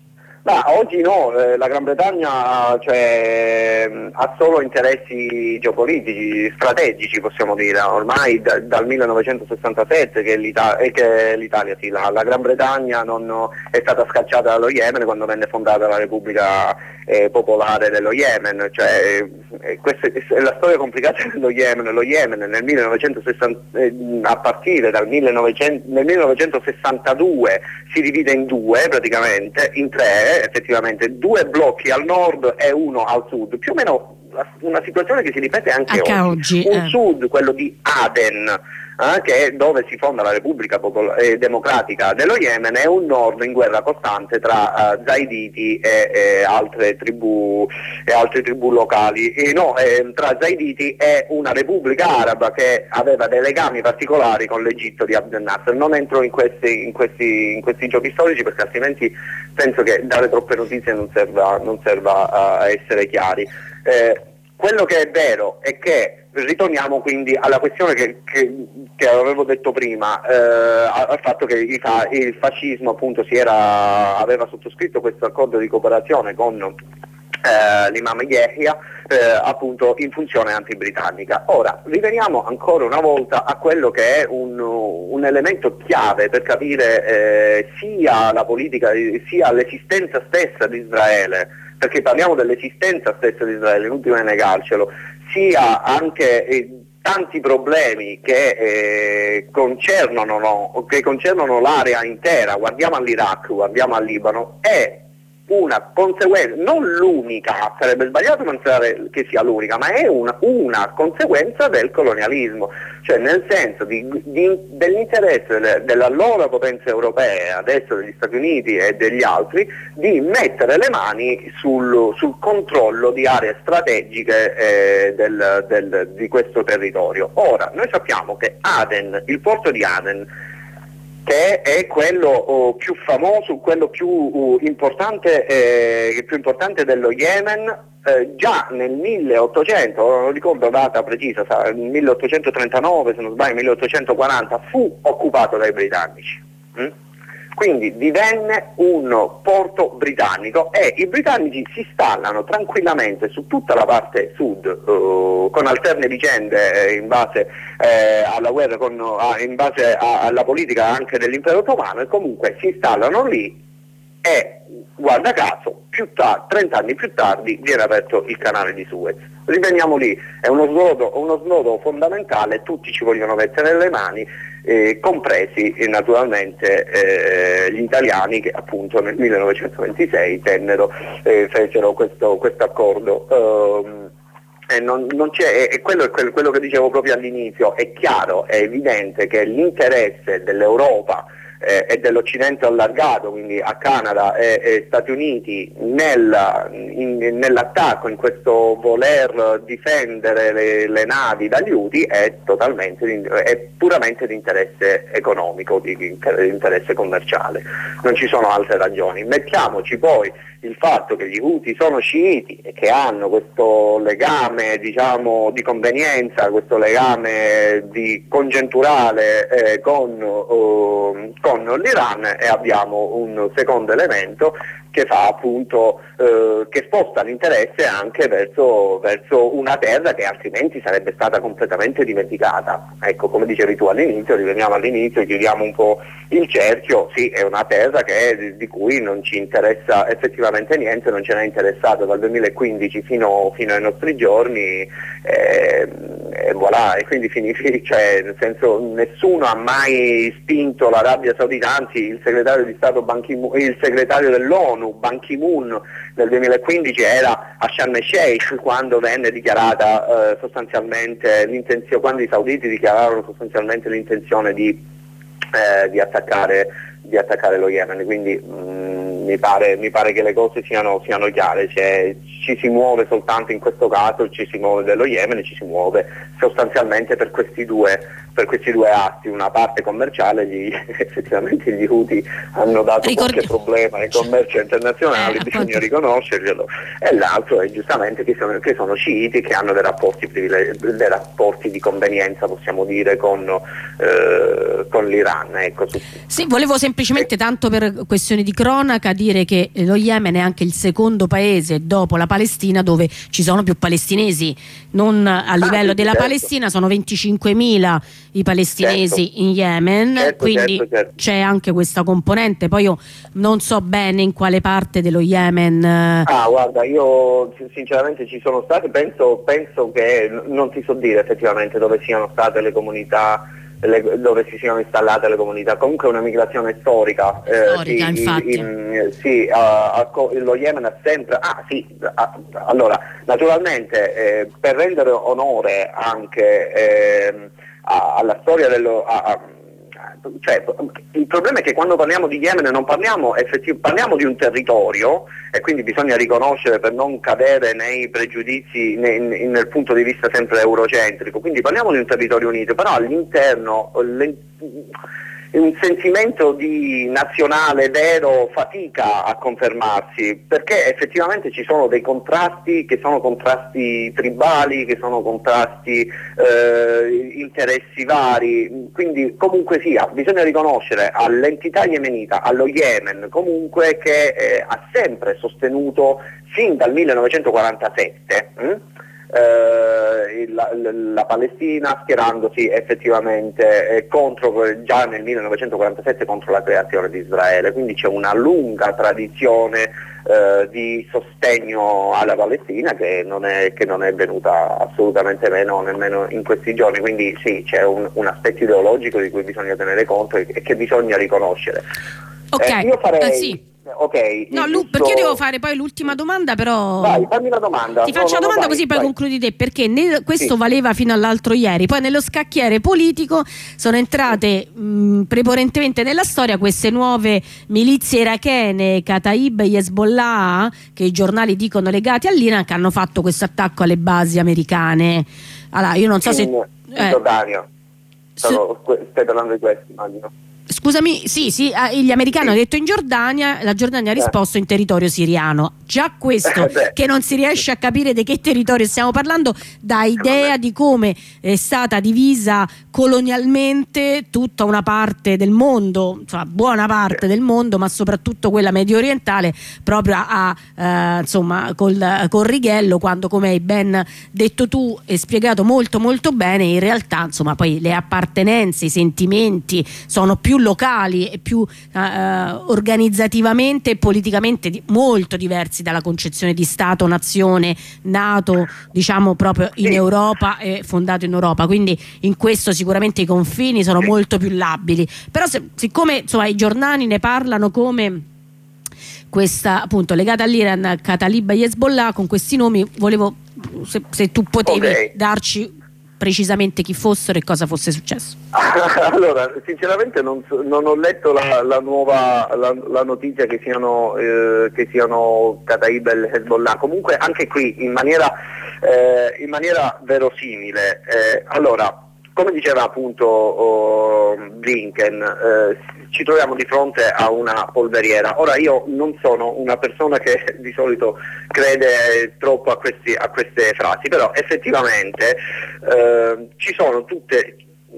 Ma oggi no, eh, la Gran Bretagna cioè, ha solo interessi geopolitici, strategici possiamo dire, ormai da, dal millenovecentosessantasette che l'Italia, eh, che l'Italia sì, la, la Gran Bretagna non è stata scacciata dallo Yemen quando venne fondata la Repubblica eh, Popolare dello Yemen, cioè, eh, questa è la storia complicata dello Yemen. Lo Yemen nel millenovecentosessanta, eh, a partire dal millenovecento, nel millenovecentosessantadue si divide in due praticamente, in tre effettivamente, due blocchi al nord e uno al sud, più o meno una situazione che si ripete anche, anche oggi, oggi un eh. sud, quello di Aden, eh, che è dove si fonda la Repubblica Popol- eh, Democratica dello Yemen, e un nord in guerra costante tra uh, Zaiditi e, e altre tribù e altre tribù locali, e no, eh, tra Zaiditi e una Repubblica Araba che aveva dei legami particolari con l'Egitto di Abdel Nasser. Non entro in questi, in questi, in questi giochi storici perché altrimenti penso che dare troppe notizie non serva, non serva a essere chiari. Eh, quello che è vero è che ritorniamo quindi alla questione che, che, che avevo detto prima, eh, al fatto che il, fa, il fascismo appunto si era, aveva sottoscritto questo accordo di cooperazione con eh, l'imam Yehia eh, appunto in funzione anti-britannica. Ora riveniamo ancora una volta a quello che è un, un elemento chiave per capire eh, sia la politica sia l'esistenza stessa di Israele, perché parliamo dell'esistenza stessa di Israele, inutile negarcelo, sia anche eh, tanti problemi che, eh, concernono, no, che concernono l'area intera, guardiamo all'Iraq, guardiamo al Libano, è una conseguenza, non l'unica, sarebbe sbagliato pensare che sia l'unica, ma è una, una conseguenza del colonialismo, cioè nel senso di, di, dell'interesse delle, dell'allora potenza europea, adesso degli Stati Uniti e degli altri, di mettere le mani sul, sul controllo di aree strategiche eh, del, del, di questo territorio. Ora, noi sappiamo che Aden, il porto di Aden, che è quello oh, più famoso, quello più uh, importante, eh, più importante dello Yemen, eh, già nel milleottocento, non ricordo la data precisa, nel milleottocentotrentanove se non sbaglio, milleottocentoquaranta, fu occupato dai britannici. Mm? quindi divenne un porto britannico e i britannici si installano tranquillamente su tutta la parte sud, uh, con alterne vicende eh, in base eh, alla guerra, con, uh, in base a, alla politica anche dell'impero ottomano, e comunque si installano lì e guarda caso più ta- trenta anni più tardi viene aperto il canale di Suez. Rimaniamo lì, è uno snodo, uno snodo fondamentale, tutti ci vogliono mettere nelle mani, eh, compresi eh, naturalmente eh, gli italiani che appunto nel millenovecentoventisei tennero, eh, fecero questo accordo. Um, e non, non c'è, e quello è quello, quello che dicevo proprio all'inizio, è chiaro, è evidente che l'interesse dell'Europa Eh, e dell'Occidente allargato, quindi a Canada e, e Stati Uniti, nel, in, nell'attacco, in questo voler difendere le, le navi dagli Houthi, è totalmente, è puramente di interesse economico, di, di interesse commerciale, non ci sono altre ragioni. Mettiamoci poi il fatto che gli Houthi sono sciiti e che hanno questo legame, diciamo, di convenienza, questo legame di congiunturale eh, con, uh, con l'Iran, e abbiamo un secondo elemento che fa appunto eh, che sposta l'interesse anche verso, verso una terra che altrimenti sarebbe stata completamente dimenticata. Ecco, come dicevi tu all'inizio, riveniamo all'inizio, chiudiamo un po' il cerchio. Sì, è una terra che, di, di cui non ci interessa effettivamente niente, non ce n'è interessato dal duemilaquindici fino, fino ai nostri giorni, eh, e voilà, e quindi finì, cioè, nel senso, nessuno ha mai spinto l'Arabia Saudita, anzi il segretario di Stato Ban Ki-moon, il segretario dell'ONU Ban Ki-moon nel duemilaquindici era a Sharm el-Sheikh quando venne dichiarata eh, sostanzialmente l'intenzione, quando i sauditi dichiararono sostanzialmente l'intenzione di, eh, di attaccare di attaccare lo Yemen, quindi mh, mi, pare, mi pare che le cose siano, siano chiare, cioè, ci si muove soltanto in questo caso, ci si muove dello Yemen e ci si muove sostanzialmente per questi due, per questi due atti, una parte commerciale, gli, effettivamente gli Houthi hanno dato Ricordi... qualche problema nel commercio internazionale, eh, bisogna riconoscerglielo, e l'altro è giustamente che sono, che sono sciiti, che hanno dei rapporti, privile... dei rapporti di convenienza, possiamo dire, con, eh, con l'Iran. Ecco. Sì, volevo semplicemente, tanto per questioni di cronaca, dire che lo Yemen è anche il secondo paese dopo la Palestina dove ci sono più palestinesi, non a livello ah, della certo. Palestina, sono venticinquemila i palestinesi certo. in Yemen, certo, quindi certo, certo. c'è anche questa componente. Poi io non so bene in quale parte dello Yemen. Ah, guarda, io sinceramente ci sono state, penso, penso che non ti so dire effettivamente dove siano state le comunità, le, dove si siano installate le comunità, comunque è una migrazione storica. Storica, eh, sì, infatti. In, sì, uh, lo Yemen ha sempre... Ah sì, uh, allora, naturalmente eh, per rendere onore anche eh, a, alla storia dello... A, a, cioè, il problema è che quando parliamo di Yemen non parliamo effettivamente, parliamo di un territorio, e quindi bisogna riconoscere, per non cadere nei pregiudizi, nei, nel punto di vista sempre eurocentrico, quindi parliamo di un territorio unito, però all'interno le, un sentimento di nazionale vero fatica a confermarsi, perché effettivamente ci sono dei contrasti che sono contrasti tribali, che sono contrasti eh, interessi vari, quindi comunque sia bisogna riconoscere all'entità yemenita, allo Yemen comunque, che eh, ha sempre sostenuto fin dal millenovecentoquarantasette hm? Eh, la, la Palestina, schierandosi effettivamente eh, contro, già nel millenovecentoquarantasette contro la creazione di Israele, quindi c'è una lunga tradizione eh, di sostegno alla Palestina che non è, che non è venuta assolutamente meno nemmeno in questi giorni, quindi sì, c'è un, un aspetto ideologico di cui bisogna tenere conto e, e che bisogna riconoscere. Ok, eh, io farei... eh, sì. Okay, no, giusto... perché io devo fare poi l'ultima domanda, però vai, fammi la domanda. Ti faccio no, la domanda no, vai, così poi vai. concludi te, perché nel, questo sì. valeva fino all'altro ieri, poi nello scacchiere politico sono entrate mh, prepotentemente nella storia queste nuove milizie irachene, Kataib e Hezbollah, che i giornali dicono legati all'Iran, che hanno fatto questo attacco alle basi americane. Allora, io non so in, se in eh, Giordania. Su... Stai parlando di questo, immagino. Scusami, sì, sì, gli americani sì. hanno detto in Giordania, la Giordania ha risposto in territorio siriano. Già questo, eh che non si riesce a capire di che territorio stiamo parlando, dà idea eh, di come è stata divisa colonialmente tutta una parte del mondo, insomma, buona parte del mondo, ma soprattutto quella medio orientale, proprio a, a eh, insomma, col, col righello, quando, come hai ben detto tu e spiegato molto molto bene, in realtà insomma poi le appartenenze, i sentimenti sono più locali e più uh, organizzativamente e politicamente di, molto diversi dalla concezione di Stato-nazione nato, diciamo, proprio in sì. Europa e fondato in Europa, quindi in questo sicuramente i confini sono sì. molto più labili, però se, siccome insomma i giornali ne parlano come questa, appunto, legata all'Iran, Catalib e Hezbollah, con questi nomi, volevo se, se tu potevi okay. darci precisamente chi fossero e cosa fosse successo. Allora, sinceramente non, non ho letto la, la nuova la, la notizia che siano eh, che siano Kataib e Hezbollah. Comunque anche qui in maniera eh, in maniera verosimile. Eh, allora, come diceva appunto oh, Blinken, eh, ci troviamo di fronte a una polveriera. Ora, io non sono una persona che di solito crede troppo a, questi, a queste frasi, però effettivamente eh, ci sono tutte,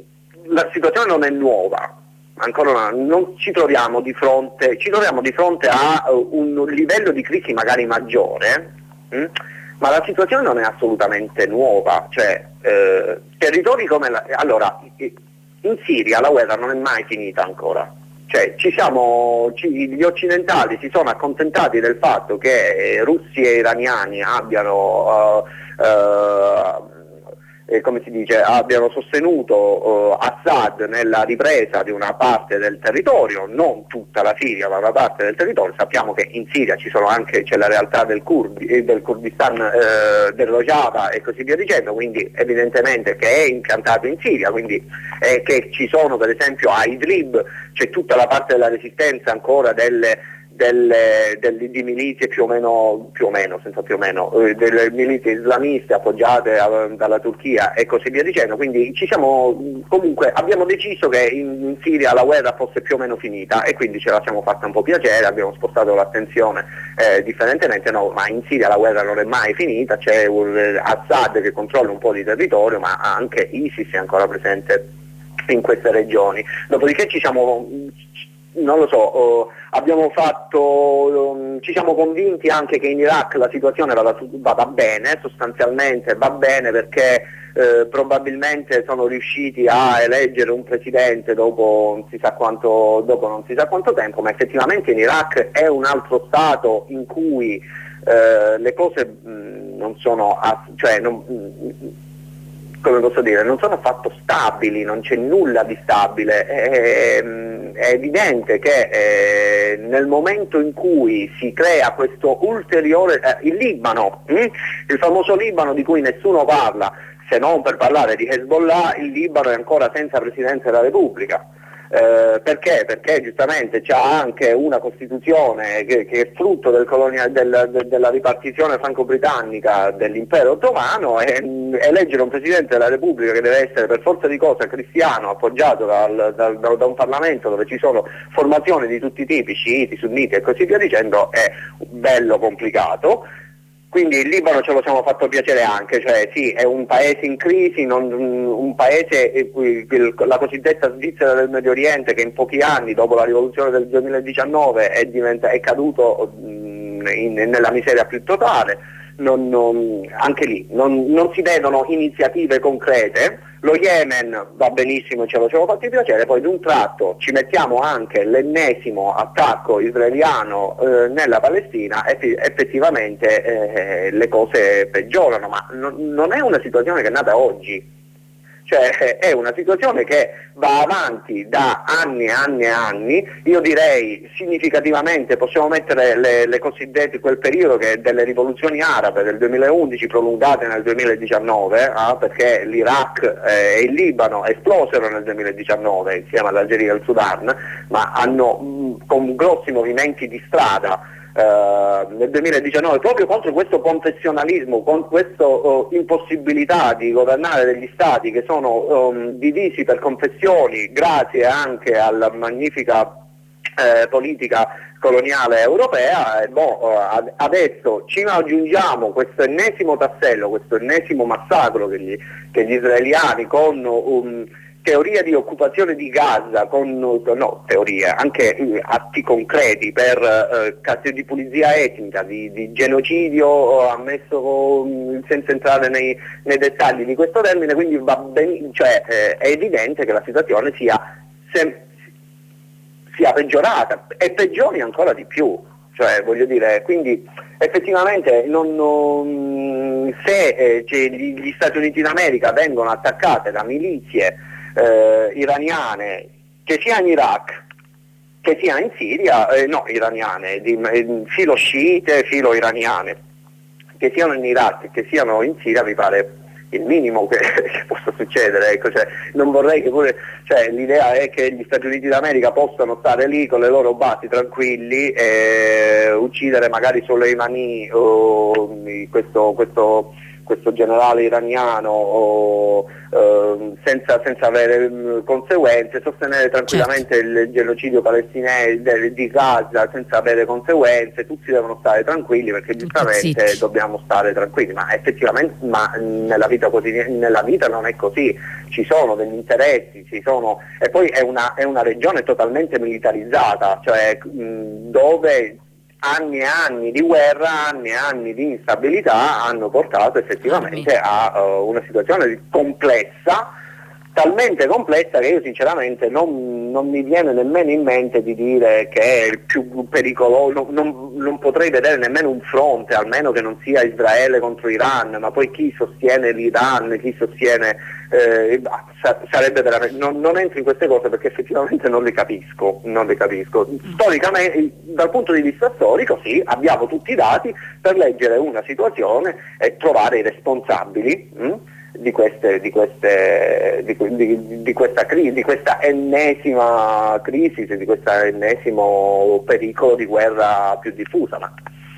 la situazione non è nuova, ancora una, non ci troviamo di fronte, ci troviamo di fronte a uh, un livello di crisi magari maggiore, hm? ma la situazione non è assolutamente nuova, cioè eh, territori come la, allora in Siria la guerra non è mai finita ancora. Cioè, ci siamo, ci, gli occidentali si sono accontentati del fatto che russi e iraniani abbiano, uh, uh, eh, come si dice, abbiano sostenuto uh, Assad nella ripresa di una parte del territorio, non tutta la Siria, ma una parte del territorio. Sappiamo che in Siria ci sono anche, c'è la realtà del, Kurdi, del Kurdistan, eh, del Rojava e così via dicendo, quindi evidentemente che è impiantato in Siria, quindi eh, che ci sono per esempio a Idlib, c'è tutta la parte della resistenza ancora delle, delle, delle, di milizie più o meno, più o meno, senza più o meno, eh, delle milizie islamiste appoggiate a, dalla Turchia e così via dicendo, quindi ci siamo, comunque abbiamo deciso che in, in Siria la guerra fosse più o meno finita e quindi ce la siamo fatta un po' piacere, abbiamo spostato l'attenzione eh, differentemente, no, ma in Siria la guerra non è mai finita, c'è un, eh, Assad che controlla un po' di territorio, ma anche ISIS è ancora presente in queste regioni. Dopodiché ci siamo, non lo so, oh, abbiamo fatto, um, ci siamo convinti anche che in Iraq la situazione vada, vada bene, sostanzialmente va bene perché eh, probabilmente sono riusciti a eleggere un presidente dopo non si sa quanto, dopo non si sa quanto tempo, ma effettivamente in Iraq è un altro stato in cui eh, le cose mh, non sono, cioè non, mh, come posso dire, non sono affatto stabili, non c'è nulla di stabile, è, è evidente che eh, nel momento in cui si crea questo ulteriore, eh, il Libano, hm? il famoso Libano di cui nessuno parla, se non per parlare di Hezbollah, il Libano è ancora senza Presidente della Repubblica. Eh, perché? Perché giustamente c'ha anche una Costituzione che, che è frutto del colonia, del, de, della ripartizione franco-britannica dell'impero ottomano e mh, eleggere un Presidente della Repubblica che deve essere per forza di cose cristiano, appoggiato dal, dal, da, da un Parlamento dove ci sono formazioni di tutti i tipi, sciiti, sunniti e così via dicendo, è bello complicato. Quindi il Libano ce lo siamo fatto piacere anche, cioè sì, è un paese in crisi, non, un paese, la cosiddetta Svizzera del Medio Oriente, che in pochi anni, dopo la rivoluzione del duemiladiciannove, è, diventa, è caduto in, nella miseria più totale. Non, non, anche lì non, non si vedono iniziative concrete. Lo Yemen va benissimo, ce lo siamo fatti piacere, poi d'un tratto ci mettiamo anche l'ennesimo attacco israeliano eh, nella Palestina e effettivamente eh, le cose peggiorano, ma non, non è una situazione che è nata oggi. Cioè è una situazione che va avanti da anni e anni e anni, io direi significativamente possiamo mettere le, le cosiddette, quel periodo che delle rivoluzioni arabe del duemilaundici prolungate nel duemiladiciannove, eh, perché l'Iraq eh, e il Libano esplosero nel duemiladiciannove insieme all'Algeria e al Sudan, ma hanno mh, con grossi movimenti di strada eh, nel duemiladiciannove, proprio contro questo confessionalismo, con questa uh, impossibilità di governare degli stati che sono um, divisi per confessioni, grazie anche alla magnifica eh, politica coloniale europea. E boh, adesso ci aggiungiamo questo ennesimo tassello, questo ennesimo massacro che gli, che gli israeliani con um, teoria di occupazione di Gaza, con no, teorie, anche eh, atti concreti per eh, casi di pulizia etnica, di, di genocidio, ammesso um, senza entrare nei, nei dettagli di questo termine, quindi va ben, cioè, eh, è evidente che la situazione sia sem- sia peggiorata e peggiori ancora di più, cioè voglio dire, quindi effettivamente non, non, se eh, cioè, gli, gli Stati Uniti d'America vengono attaccate da milizie eh, iraniane, che sia in Iraq che sia in Siria, eh, no iraniane, di, eh, filo sciite, filo iraniane, che siano in Iraq che siano in Siria, mi pare il minimo che, che possa succedere, ecco, cioè, non vorrei che pure, cioè, l'idea è che gli Stati Uniti d'America possano stare lì con le loro basi tranquilli e uccidere magari Soleimani o questo, questo, questo generale iraniano o, eh, senza, senza avere mh, conseguenze, sostenere tranquillamente certo. il genocidio palestinese di Gaza senza avere conseguenze. Tutti devono stare tranquilli perché giustamente sì. dobbiamo stare tranquilli, ma effettivamente ma nella vita quotidiana, nella vita non è così, ci sono degli interessi, ci sono, e poi è una, è una regione totalmente militarizzata, cioè mh, dove anni e anni di guerra, anni e anni di instabilità hanno portato effettivamente a uh, una situazione complessa, talmente complessa che io sinceramente non, non mi viene nemmeno in mente di dire che è il più pericoloso, non, non potrei vedere nemmeno un fronte, almeno che non sia Israele contro Iran, ma poi chi sostiene l'Iran, chi sostiene eh, sarebbe veramente, non, non entro in queste cose perché effettivamente non le capisco, non le capisco. Storicamente, dal punto di vista storico, sì, abbiamo tutti i dati per leggere una situazione e trovare i responsabili hm? di queste, di queste, di, di, di questa crisi, di questa ennesima crisi, di questo ennesimo pericolo di guerra più diffusa, ma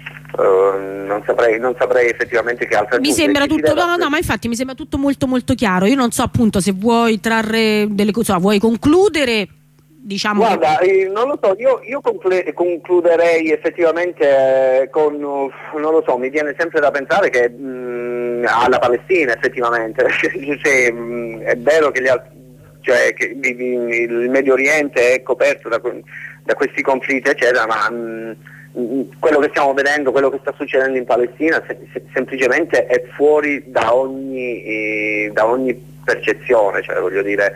Uh, non saprei, non saprei effettivamente che altre mi sembra tutto no, no, ma infatti mi sembra tutto molto molto chiaro. Io non so appunto se vuoi trarre delle cose, so, vuoi concludere, diciamo. Guarda, che... eh, non lo so, io, io conclu- concluderei effettivamente eh, con, uh, non lo so, mi viene sempre da pensare che mh, alla Palestina effettivamente, cioè, mh, è vero che, gli altri, cioè, che di, di, il Medio Oriente è coperto da, da questi conflitti eccetera, ma mh, quello che stiamo vedendo, quello che sta succedendo in Palestina se, se, semplicemente è fuori da ogni, eh, da ogni percezione, cioè voglio dire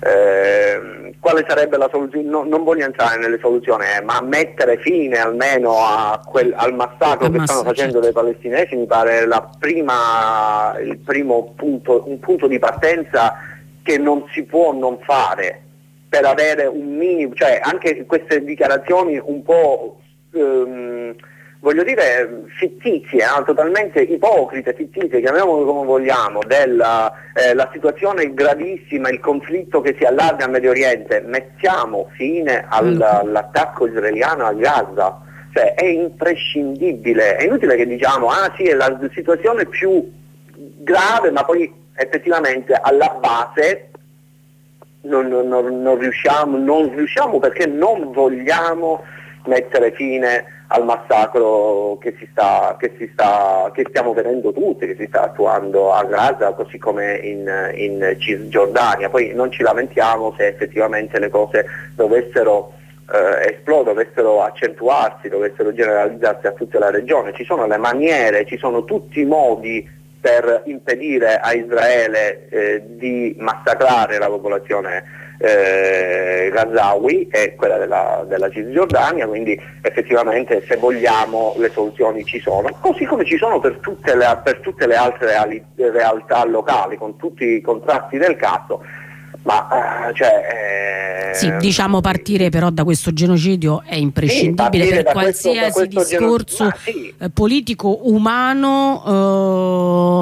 eh, quale sarebbe la soluzione, no, non voglio entrare nelle soluzioni, eh, ma mettere fine almeno a quel, al massacro che stanno facendo dei palestinesi mi pare la prima, il primo punto, un punto di partenza che non si può non fare per avere un minimo, cioè anche queste dichiarazioni un po' Um, voglio dire fittizie, eh, totalmente ipocrite, fittizie, chiamiamolo come vogliamo, della eh, la situazione gravissima, il conflitto che si allarga al Medio Oriente, mettiamo fine al, all'attacco israeliano a Gaza, cioè è imprescindibile, è inutile che diciamo ah sì è la situazione più grave, ma poi effettivamente alla base non, non, non, non riusciamo, non riusciamo perché non vogliamo mettere fine al massacro che si sta, che si sta, che stiamo vedendo tutti, che si sta attuando a Gaza così come in, in Cisgiordania. Poi non ci lamentiamo se effettivamente le cose dovessero eh, esplodere, dovessero accentuarsi, dovessero generalizzarsi a tutta la regione. Ci sono le maniere, ci sono tutti i modi per impedire a Israele eh, di massacrare la popolazione Eh, Gazawi e quella della, della Cisgiordania, quindi effettivamente se vogliamo le soluzioni ci sono, così come ci sono per tutte le, per tutte le altre reali, realtà locali con tutti i contrasti del caso, ma uh, cioè, eh, sì, diciamo partire però da questo genocidio è imprescindibile sì, per qualsiasi questo, discorso geno... sì. eh, politico umano eh,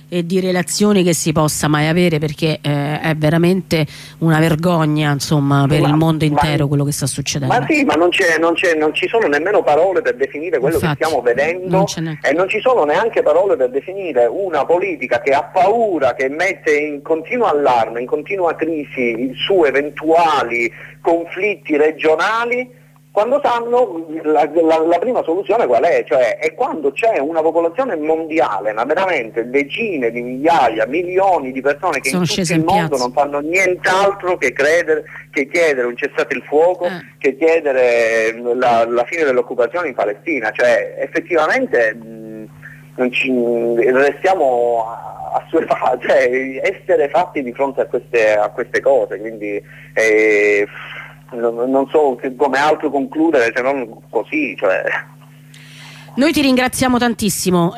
e di relazioni che si possa mai avere, perché eh, è veramente una vergogna, insomma, per ma, il mondo intero ma, quello che sta succedendo. Ma sì, ma non, c'è, non, c'è, non ci sono nemmeno parole per definire quello Infatti, che stiamo vedendo, non e non ci sono neanche parole per definire una politica che ha paura, che mette in continuo allarme, in continua crisi su eventuali conflitti regionali, quando sanno la, la, la prima soluzione qual è? Cioè è quando c'è una popolazione mondiale, ma veramente decine di migliaia, milioni di persone che sono in tutto il in mondo piazza. non fanno nient'altro che, credere, che chiedere un cessate il fuoco, eh. che chiedere la, la fine dell'occupazione in Palestina. Cioè effettivamente mh, non ci, restiamo assuefatti, cioè essere fatti di fronte a queste, a queste cose, quindi eh, non so come altro concludere se non così, cioè. Noi ti ringraziamo tantissimo.